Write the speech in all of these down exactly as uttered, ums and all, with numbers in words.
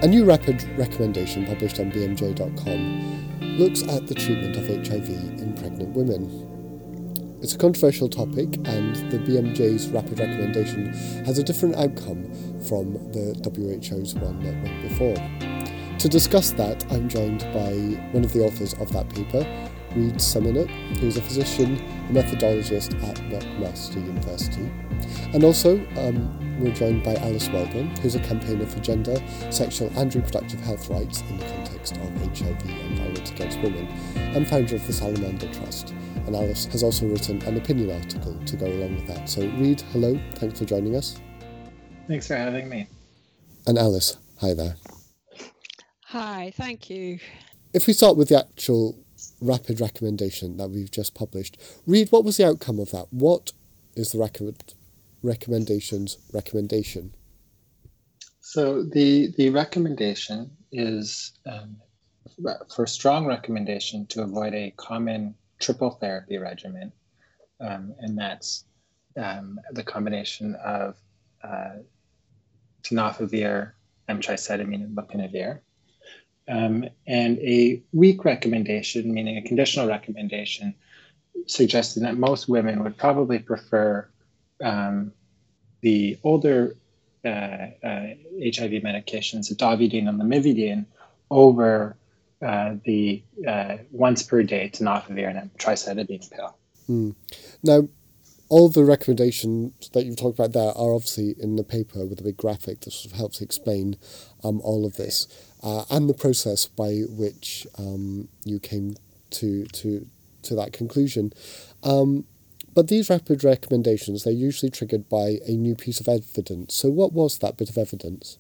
A new rapid recommendation published on B M J dot com looks at the treatment of H I V in pregnant women. It's a controversial topic, and the B M J's rapid recommendation has a different outcome from the W H O's one that went before. To discuss that, I'm joined by one of the authors of that paper, Reid Summernutt, who's a physician and methodologist at McMaster University. And also, um, we're joined by Alice Wellborn, who's a campaigner for gender, sexual and reproductive health rights in the context of H I V and violence against women, and founder of the Salamander Trust. And Alice has also written an opinion article to go along with that. So Reid, hello, thanks for joining us. Thanks for having me. And Alice, hi there. Hi, thank you. If we start with the actual rapid recommendation that we've just published, Reid, what was the outcome of that? What is the recommend, recommendation's recommendation? So the, the recommendation is um, for a strong recommendation to avoid a common triple therapy regimen, um, and that's um, the combination of uh, tenofovir, emtricitabine, and lopinavir. Um, and a weak recommendation, meaning a conditional recommendation, suggesting that most women would probably prefer um, the older uh, uh, H I V medications, cidovudine and lamivudine, over uh, the uh, once per day tenofovir and emtricitabine pill. Mm. Now, all the recommendations that you've talked about there are obviously in the paper with a big graphic that sort of helps explain um, all of this uh, and the process by which um, you came to to to that conclusion. Um, but these rapid recommendations, they're usually triggered by a new piece of evidence. So what was that bit of evidence?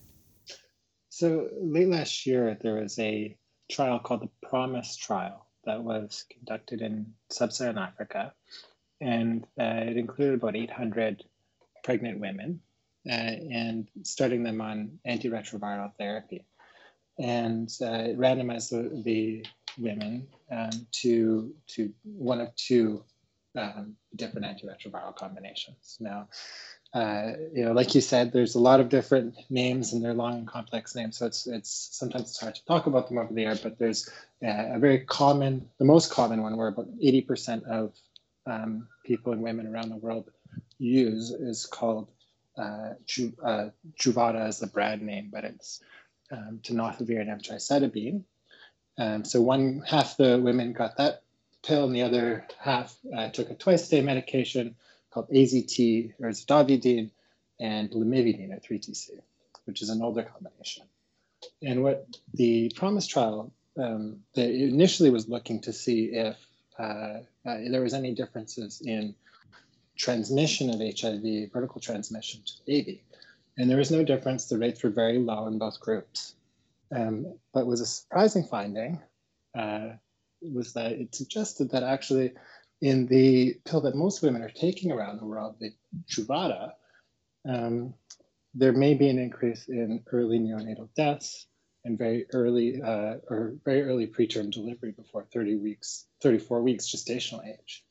So late last year, there was a trial called the PROMISE trial that was conducted in sub-Saharan Africa. And uh, it included about eight hundred pregnant women uh, and starting them on antiretroviral therapy. And uh, it randomized the, the women um, to, to one of two um, different antiretroviral combinations. Now, uh, you know, like you said, there's a lot of different names and they're long and complex names. So it's, it's sometimes it's hard to talk about them over the air, but there's uh, a very common, the most common one where about eighty percent of Um, people and women around the world use is called uh, Ju- uh, Truvada as the brand name, but it's um, tenofovir and emtricitabine. Um, so one half the women got that pill, and the other half uh, took a twice-a-day medication called A Z T or cidovudine and lamivudine or three T C, which is an older combination. And what the PROMISE trial um, that initially was looking to see if Uh, uh, there was any differences in transmission of H I V, vertical transmission to the baby. And there was no difference. The rates were very low in both groups. Um, but was a surprising finding uh, was that it suggested that actually in the pill that most women are taking around the world, the Truvada, um, there may be an increase in early neonatal deaths and very early uh, or very early preterm delivery before thirty weeks, thirty-four weeks gestational age.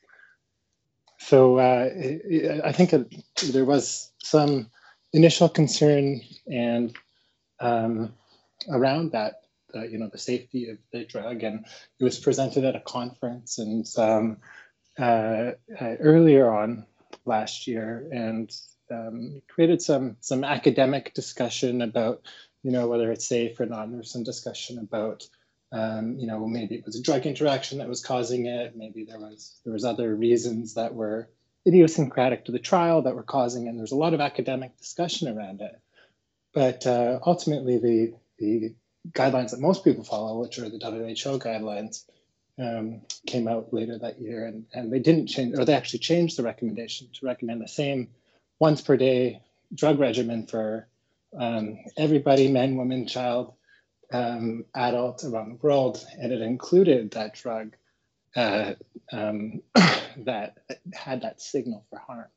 So uh, it, I think it, there was some initial concern and um, around that, uh, you know, the safety of the drug, and it was presented at a conference and um, uh, uh, earlier on last year, and um, created some some academic discussion about, you know, whether it's safe or not. And there's some discussion about, um, you know, maybe it was a drug interaction that was causing it. Maybe there was there was other reasons that were idiosyncratic to the trial that were causing it. And there's a lot of academic discussion around it. But uh, ultimately, the the guidelines that most people follow, which are the W H O guidelines, um, came out later that year, and, and they didn't change, or they actually changed the recommendation to recommend the same once per day drug regimen for um, everybody, men, women, child, um, adult around the world, and it included that drug uh, um, that had that signal for harm.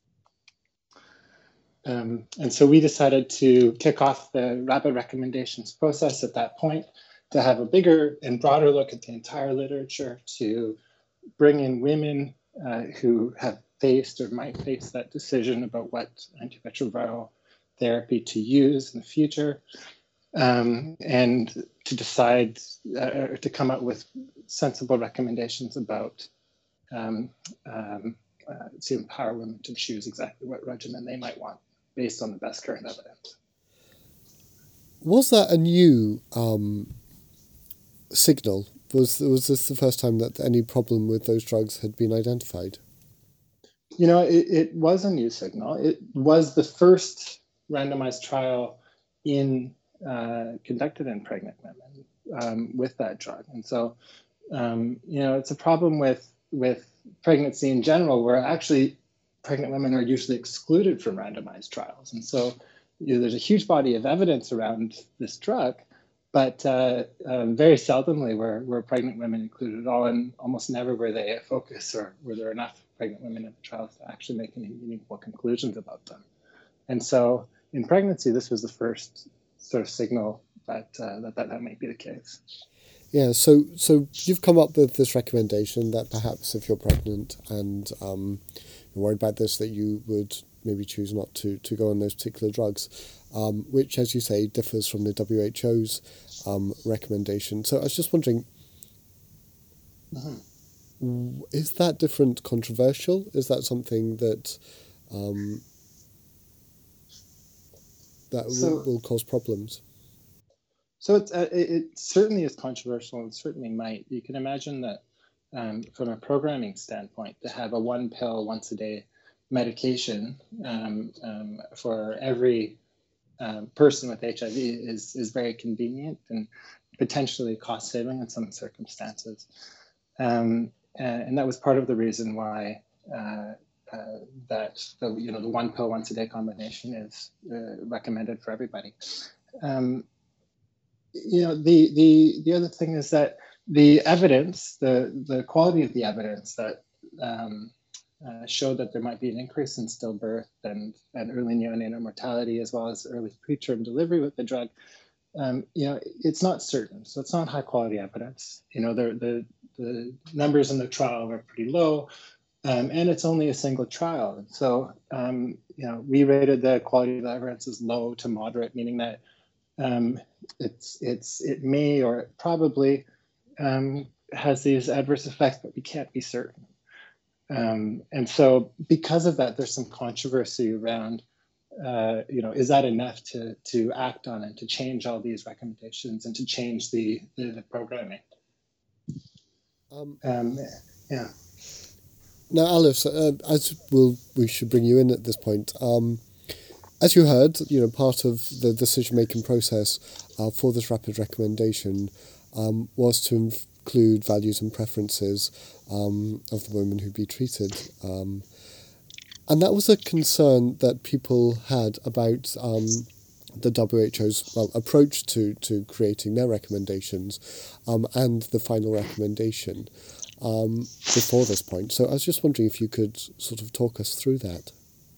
Um, and so we decided to kick off the rapid recommendations process at that point, to have a bigger and broader look at the entire literature, to bring in women uh, who have faced or might face that decision about what antiretroviral therapy to use in the future, um, and to decide uh, to come up with sensible recommendations about um, um, uh, to empower women to choose exactly what regimen they might want based on the best current evidence. Was that a new um, signal? Was was this the first time that any problem with those drugs had been identified? You know, it, it was a new signal. It was the first randomized trial in uh, conducted in pregnant women um, with that drug, and so um, you know, it's a problem with with pregnancy in general, where actually pregnant women are usually excluded from randomized trials, and so you know, there's a huge body of evidence around this drug, but uh, um, very seldomly were, were pregnant women included at all, and almost never were they a focus, or were there enough pregnant women in the trials to actually make any meaningful conclusions about them. And so in pregnancy, this was the first sort of signal that uh, that, that that might be the case. Yeah, so so you've come up with this recommendation that perhaps if you're pregnant and um, you're worried about this, that you would maybe choose not to, to go on those particular drugs, um, which, as you say, differs from the W H O's um, recommendation. So I was just wondering, mm-hmm. is that different controversial? Is that something that um, that so, will, will cause problems? So it's, uh, it, it certainly is controversial, and certainly might. You can imagine that um, from a programming standpoint, to have a one pill once a day medication um, um, for every um, person with H I V is, is very convenient and potentially cost saving in some circumstances. Um, and, and that was part of the reason why uh, uh, that the, you know, the one pill once a day combination is uh, recommended for everybody. Um, you know, the, the, the other thing is that the evidence, the, the quality of the evidence that um, uh, showed that there might be an increase in stillbirth and, and early neonatal mortality, as well as early preterm delivery with the drug, um, you know, it's not certain. So it's not high quality evidence. You know, the, the, the numbers in the trial were pretty low, um, and it's only a single trial. And so, um, you know, we rated the quality of the evidence as low to moderate, meaning that um, it's, it's, it may or it probably um, has these adverse effects, but we can't be certain. Um, and so because of that, there's some controversy around, uh, you know, is that enough to, to act on and to change all these recommendations and to change the, the, the programming? Um, um, yeah. Now, Alice, uh, as we'll, we should bring you in at this point. Um, as you heard, you know, part of the decision-making process uh, for this rapid recommendation um, was to include values and preferences um, of the women who'd be treated. Um, and that was a concern that people had about um, the W H O's well, approach to, to creating their recommendations um, and the final recommendation um, before this point. So I was just wondering if you could sort of talk us through that.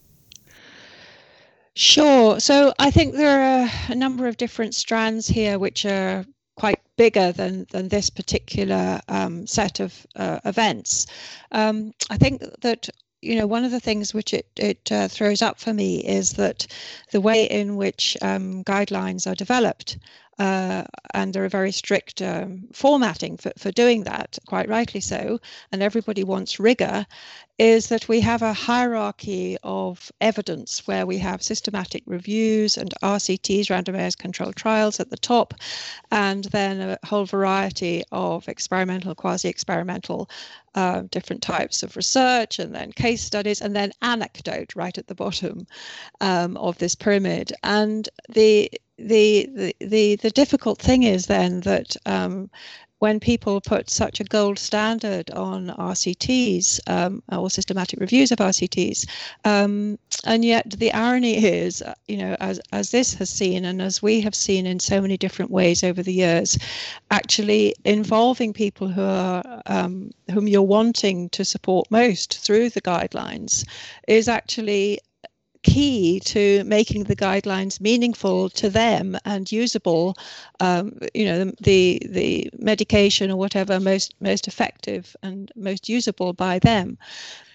Sure. So I think there are a number of different strands here which are quite bigger than than this particular um, set of uh, events. Um, I think that, you know, one of the things which it, it uh, throws up for me is that the way in which um, guidelines are developed, uh, and there are very strict um, formatting for, for doing that, quite rightly so, and everybody wants rigor, is that we have a hierarchy of evidence where we have systematic reviews and R C Ts, randomized controlled trials, at the top, and then a whole variety of experimental, quasi-experimental, uh, different types of research, and then case studies, and then anecdote right at the bottom um, of this pyramid. And the the the the, the difficult thing is then that um, when people put such a gold standard on R C Ts um, or systematic reviews of R C Ts, um, and yet the irony is, you know, as as this has seen and as we have seen in so many different ways over the years, actually involving people who are um, whom you're wanting to support most through the guidelines is actually key to making the guidelines meaningful to them and usable, um, you know, the the medication or whatever most most effective and most usable by them.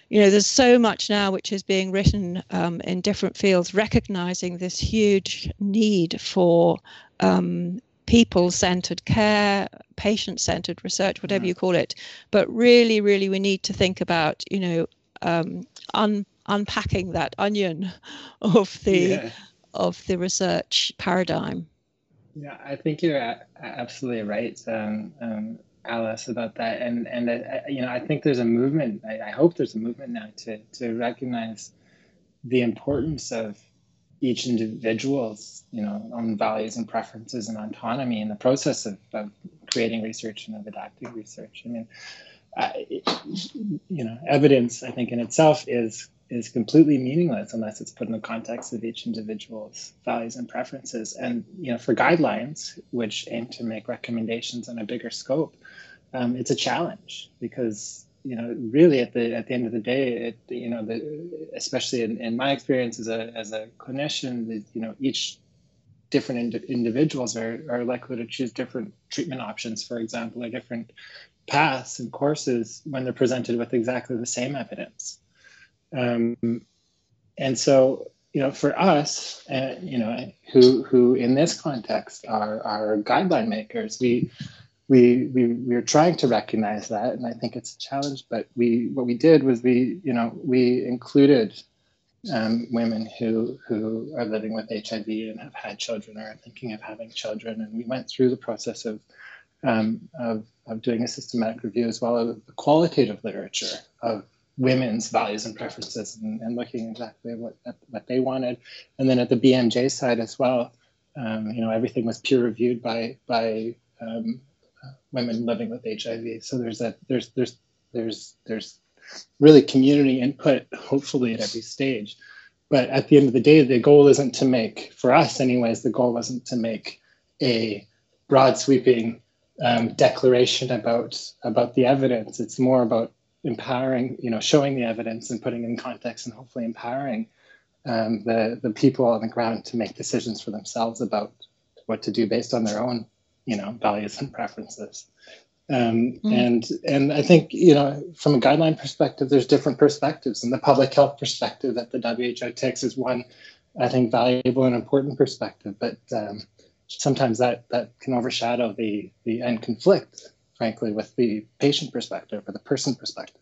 you know, there's so much now which is being written um, in different fields, recognizing this huge need for um, people-centered care, patient-centered research, whatever you call it. But really, really, we need to think about, you know, um, un- unpacking that onion of the yeah. of the research paradigm. Yeah, I think you're a- absolutely right, um, um, Alice, about that. And and I, you know, I think there's a movement. I, I hope there's a movement now to to recognize the importance of each individual's, you know, own values and preferences and autonomy in the process of, of creating research and of adapting research. I mean, uh, you know, evidence, I think, in itself is is completely meaningless unless it's put in the context of each individual's values and preferences. And, you know, for guidelines, which aim to make recommendations on a bigger scope, um, it's a challenge because, you know, really at the at the end of the day, it, you know, the, especially in, in my experience as a as a clinician, the, you know, each different ind- individuals are, are likely to choose different treatment options, for example, or different paths and courses when they're presented with exactly the same evidence. Um, and so, you know, for us, uh, you know, who who in this context are are guideline makers, we we we we're trying to recognize that, and I think it's a challenge. But we what we did was we you know we included um, women who who are living with H I V and have had children or are thinking of having children, and we went through the process of um, of of doing a systematic review as well of the qualitative literature of women's values and preferences, and, and looking exactly what what they wanted. And then at the B M J side as well, um, you know, everything was peer reviewed by by um, women living with H I V. So there's a there's there's there's there's really community input, hopefully at every stage. But at the end of the day, the goal isn't to make, for us anyways, the goal wasn't to make a broad sweeping um, declaration about about the evidence. It's more about empowering, you know, showing the evidence and putting it in context and hopefully empowering um, the, the people on the ground to make decisions for themselves about what to do based on their own, you know, values and preferences. Um, mm. And and I think, you know, from a guideline perspective, there's different perspectives, and the public health perspective that the W H O takes is one, I think, valuable and important perspective. But um, sometimes that that can overshadow the the and conflict, frankly, with the patient perspective or the person perspective.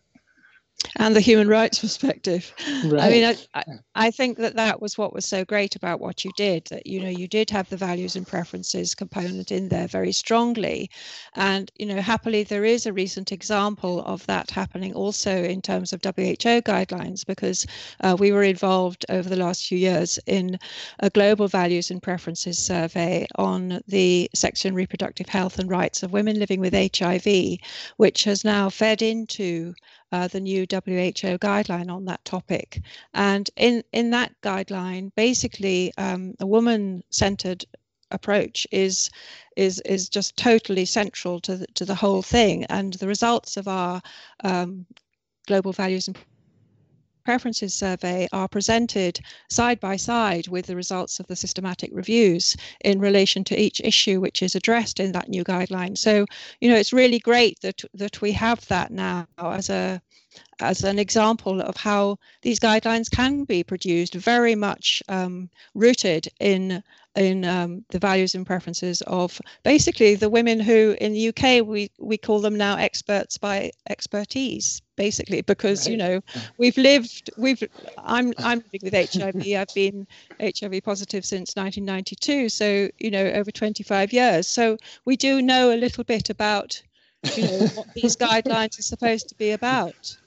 And the human rights perspective. Right. I mean, I, I, I think that that was what was so great about what you did, that, you know, you did have the values and preferences component in there very strongly. And, you know, happily, there is a recent example of that happening also in terms of W H O guidelines, because uh, we were involved over the last few years in a global values and preferences survey on the sexual and reproductive health and rights of women living with H I V, which has now fed into Uh, the new W H O guideline on that topic. And in, in that guideline, basically, um, a woman-centered approach is is is just totally central to the, to the whole thing. And the results of our um, global values and preferences survey are presented side by side with the results of the systematic reviews in relation to each issue which is addressed in that new guideline. So, you know, it's really great that that we have that now as a as an example of how these guidelines can be produced, very much um, rooted in in um, the values and preferences of basically the women who in the U K we we call them now experts by expertise, basically, because right. you know we've lived we've I'm I'm living with H I V. I've been H I V positive since nineteen ninety-two, so you know over twenty-five years. So we do know a little bit about you know what these guidelines are supposed to be about.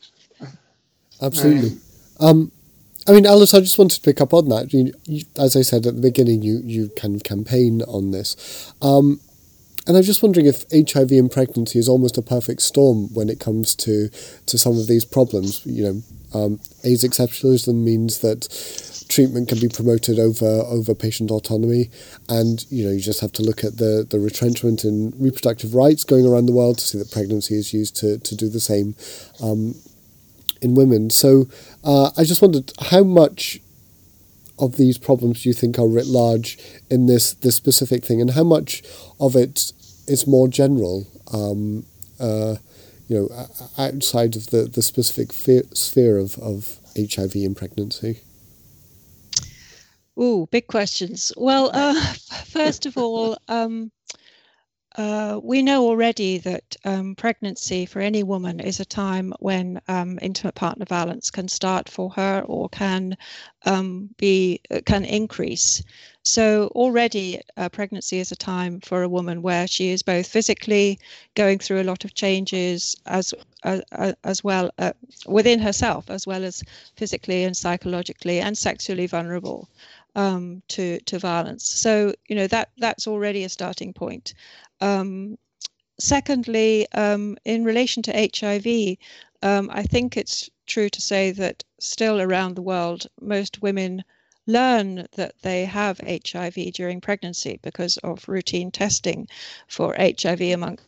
Absolutely. Um, I mean, Alice, I just wanted to pick up on that. You, you, as I said at the beginning, you, you kind of campaign on this. Um, and I'm just wondering if H I V in pregnancy is almost a perfect storm when it comes to, to some of these problems. You know, um, AIDS exceptionalism means that treatment can be promoted over over patient autonomy, and you know you just have to look at the, the retrenchment in reproductive rights going around the world to see that pregnancy is used to, to do the same um, in women. So uh, I just wondered, how much of these problems do you think are writ large in this this specific thing, and how much of it is more general? Um, uh, you know, outside of the, the specific fe- sphere of, of H I V in pregnancy? Ooh, big questions. Well, uh, first of all, um, uh, we know already that um, pregnancy for any woman is a time when um, intimate partner violence can start for her or can um, be can increase. So already uh, pregnancy is a time for a woman where she is both physically going through a lot of changes as uh, as well uh, within herself, as well as physically and psychologically and sexually vulnerable um, to to violence. So you know that that's already a starting point. Um, secondly, um, in relation to H I V, um, I think it's true to say that still around the world, most women learn that they have H I V during pregnancy because of routine testing for H I V among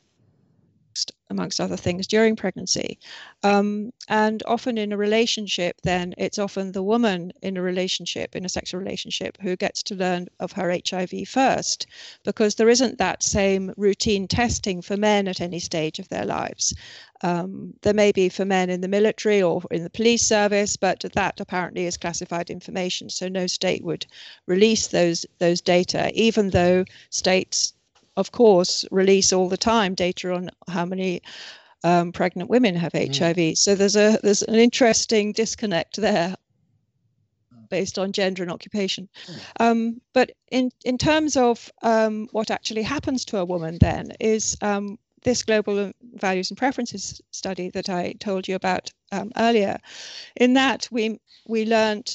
amongst other things during pregnancy. Um, and often in a relationship, then it's often the woman in a relationship, in a sexual relationship, who gets to learn of her H I V first, because there isn't that same routine testing for men at any stage of their lives. Um, there may be for men in the military or in the police service, but that apparently is classified information. So no state would release those those data, even though states of course, release all the time data on how many um, pregnant women have H I V. Mm. So there's a there's an interesting disconnect there based on gender and occupation. Um, but in, in terms of um, what actually happens to a woman then is um, this global values and preferences study that I told you about um, earlier. In that we we learned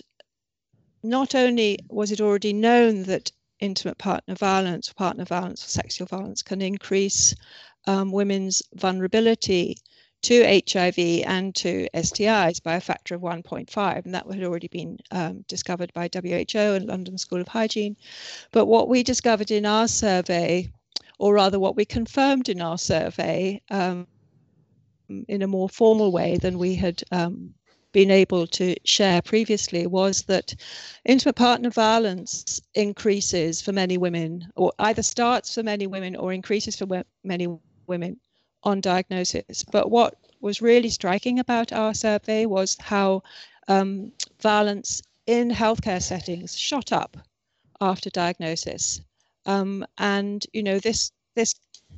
not only was it already known that intimate partner violence, partner violence, or sexual violence can increase um, women's vulnerability to H I V and to S T Is by a factor of one point five, and that had already been um, discovered by W H O and London School of Hygiene. But what we discovered in our survey, or rather what we confirmed in our survey um, in a more formal way than we had um, been able to share previously, was that intimate partner violence increases for many women, or either starts for many women or increases for many women on diagnosis. But what was really striking about our survey was how um, violence in healthcare settings shot up after diagnosis. Um, and, you know, this, this,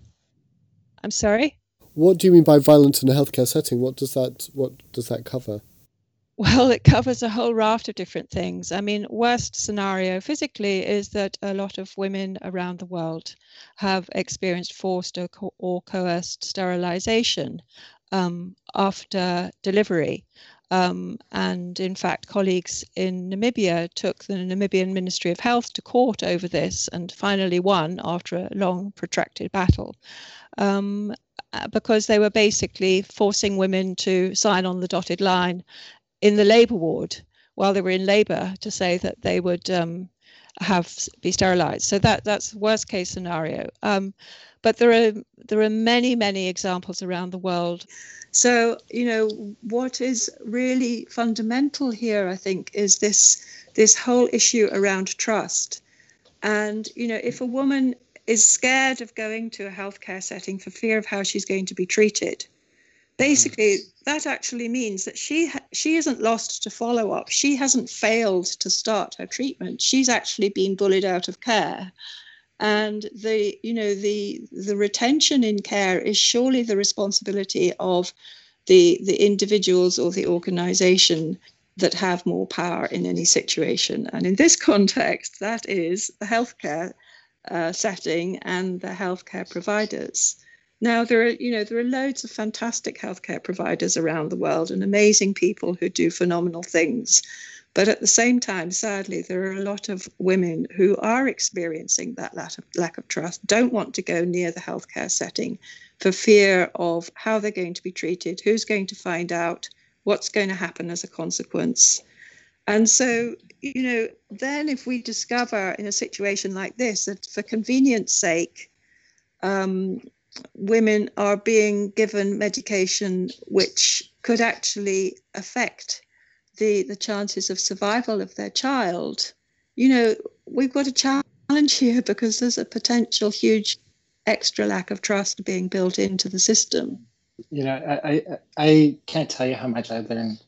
I'm sorry? What do you mean by violence in a healthcare setting? What does that, what does that cover? Well, it covers a whole raft of different things. I mean, worst scenario physically is that a lot of women around the world have experienced forced or, co- or coerced sterilization um, after delivery. Um, and in fact, colleagues in Namibia took the Namibian Ministry of Health to court over this and finally won after a long, protracted battle. Um, because they were basically forcing women to sign on the dotted line in the labour ward while they were in labour to say that they would um, have be sterilised. So that that's worst case scenario. Um, but there are there are many many examples around the world. So you know what is really fundamental here, I think, is this this whole issue around trust. And you know, if a woman is scared of going to a healthcare setting for fear of how she's going to be treated, basically, that actually means that she she isn't lost to follow-up. She hasn't failed to start her treatment. She's actually been bullied out of care. And the you know the the retention in care is surely the responsibility of the the individuals or the organization that have more power in any situation. And in this context, that is the healthcare uh, setting and the healthcare providers. Now, there are, you know, there are loads of fantastic healthcare providers around the world and amazing people who do phenomenal things. But at the same time, sadly, there are a lot of women who are experiencing that lack of, lack of trust, don't want to go near the healthcare setting for fear of how they're going to be treated, who's going to find out, what's going to happen as a consequence. And so, you know, then if we discover in a situation like this that for convenience sake, um, women are being given medication which could actually affect the, the chances of survival of their child, you know, we've got a challenge here because there's a potential huge extra lack of trust being built into the system. you know, I, I I can't tell you how much I've learned,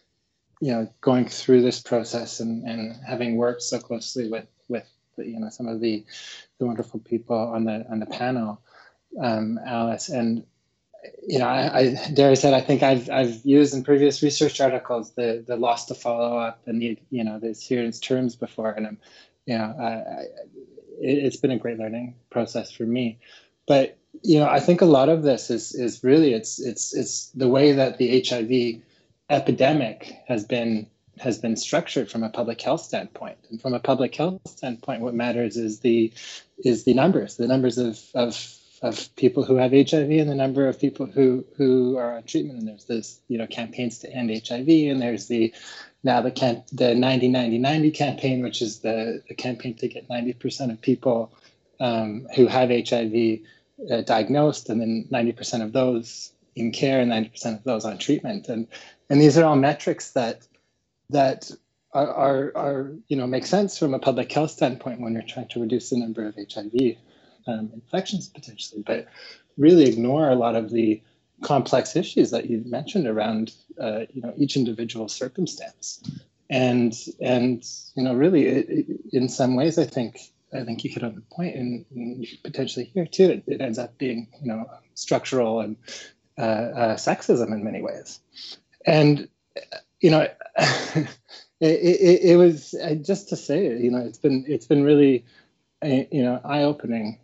you know, going through this process and, and having worked so closely with with you know some of the the wonderful people on the on the panel, um, Alice. And you know, I, I dare I said I think I've I've used in previous research articles the the loss to follow up and the you know the adherence terms before, and I'm, you know, I, I, it, it's been a great learning process for me. But you know, I think a lot of this is is really it's it's it's the way that the H I V epidemic has been has been structured from a public health standpoint. And from a public health standpoint, what matters is the is the numbers, the numbers of of of people who have H I V and the number of people who who are on treatment. And there's this, you know, campaigns to end H I V, and there's the now the can the ninety ninety ninety campaign, which is the, the campaign to get ninety percent of people um, who have H I V uh, diagnosed, and then ninety percent of those in care and ninety percent of those on treatment. And and these are all metrics that that are, are, are you know make sense from a public health standpoint when you're trying to reduce the number of H I V um, infections potentially, but really ignore a lot of the complex issues that you mentioned around uh, you know each individual circumstance. And and you know really it, it, in some ways I think I think you hit on the point, and, and potentially here too it, it ends up being you know structural and uh, uh, sexism in many ways. And you know it, it, it was just to say it, you know it's been it's been really you know eye-opening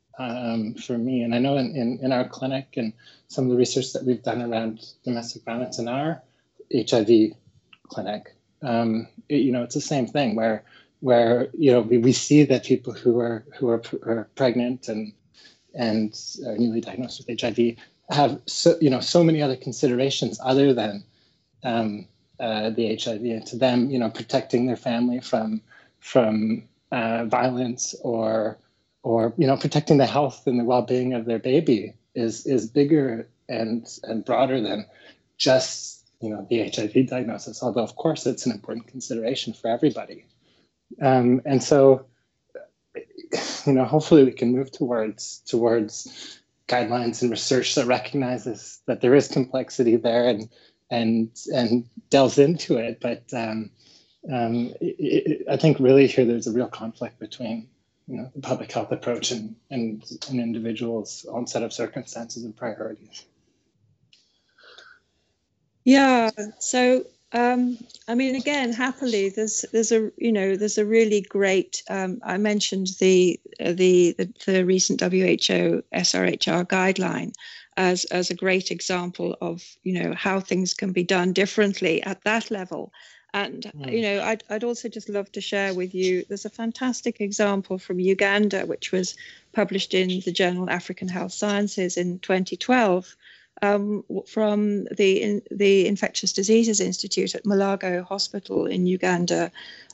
um, for me. And I know in, in, in our clinic and some of the research that we've done around domestic violence in our H I V clinic, um, it, you know, it's the same thing where, where you know, we, we see that people who are who are, are pregnant and and are newly diagnosed with H I V have so you know so many other considerations other than um, uh, the H I V, and to them, you know, protecting their family from from uh, violence or or you know protecting the health and the well-being of their baby is is bigger and and broader than just you know the H I V diagnosis. Although of course it's an important consideration for everybody, um, and so you know hopefully we can move towards towards guidelines and research that recognizes that there is complexity there and and and delves into it. But um, um, it, it, I think really here there's a real conflict between you know the public health approach and and an individual's own set of circumstances and priorities. Yeah. So um, I mean, again, happily, there's there's a you know there's a really great. Um, I mentioned the, uh, the the the recent W H O S R H R guideline as as a great example of you know how things can be done differently at that level. And mm. you know, I'd I'd also just love to share with you. There's a fantastic example from Uganda, which was published in the journal African Health Sciences in twenty twelve. Um, from the in, the Infectious Diseases Institute at Malago Hospital in Uganda.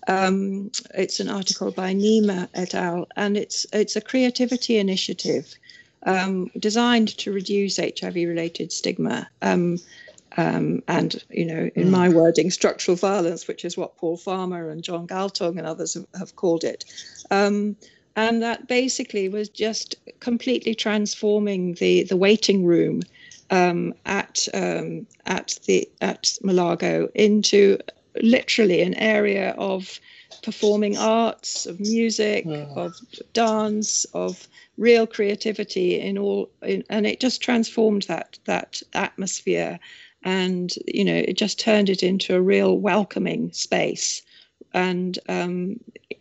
Um, it's an article by Nima et al. And it's it's a creativity initiative um, designed to reduce H I V-related stigma um, um, and, you know, in my wording, structural violence, which is what Paul Farmer and John Galtung and others have, have called it. Um, and that basically was just completely transforming the the waiting room Um, at um, at the at Malago into literally an area of performing arts, of music, yeah. of dance, of real creativity in all, in, and it just transformed that that atmosphere, and you know it just turned it into a real welcoming space. And um,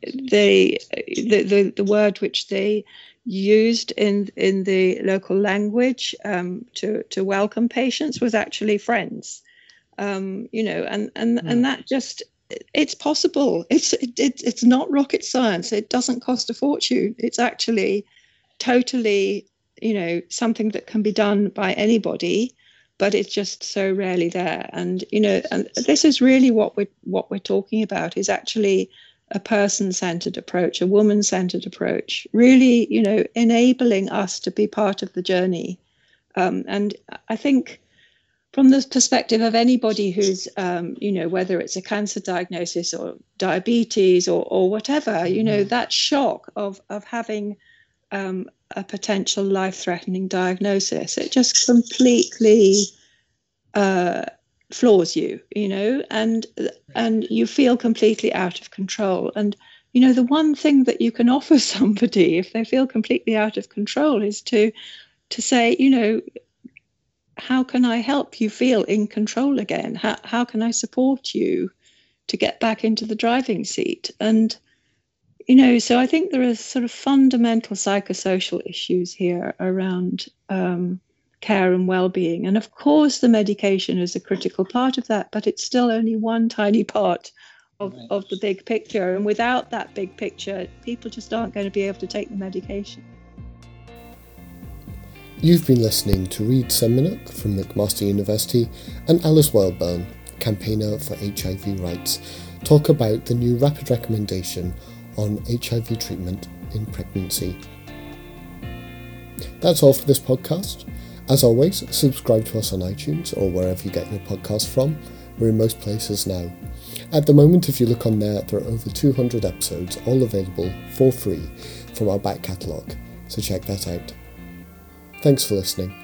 they the, the the word which they used in in the local language um, to to welcome patients was actually friends, um, you know, and and mm. and that just it's possible. It's it, it it's not rocket science. It doesn't cost a fortune. It's actually totally, you know, something that can be done by anybody, but it's just so rarely there. And you know, and this is really what we're what we're talking about is actually a person-centered approach, a woman-centered approach, really, you know, enabling us to be part of the journey. Um, and I think from the perspective of anybody who's, um, you know, whether it's a cancer diagnosis or diabetes or, or whatever, mm-hmm. you know, that shock of, of having um, a potential life-threatening diagnosis. It just completely uh, floors you, you know, and and you feel completely out of control. And you know, the one thing that you can offer somebody if they feel completely out of control is to to say, you know, how can I help you feel in control again? How how can I support you to get back into the driving seat? And you know, so I think there are sort of fundamental psychosocial issues here around um, care and well-being. And of course, the medication is a critical part of that, but it's still only one tiny part of, right. of the big picture. And without that big picture, people just aren't going to be able to take the medication. You've been listening to Reid Semenuk from McMaster University and Alice Wildburn, campaigner for H I V rights, talk about the new rapid recommendation on H I V treatment in pregnancy. That's all for this podcast. As always, subscribe to us on iTunes or wherever you get your podcasts from. We're in most places now. At the moment, if you look on there, there are over two hundred episodes, all available for free from our back catalogue, so check that out. Thanks for listening.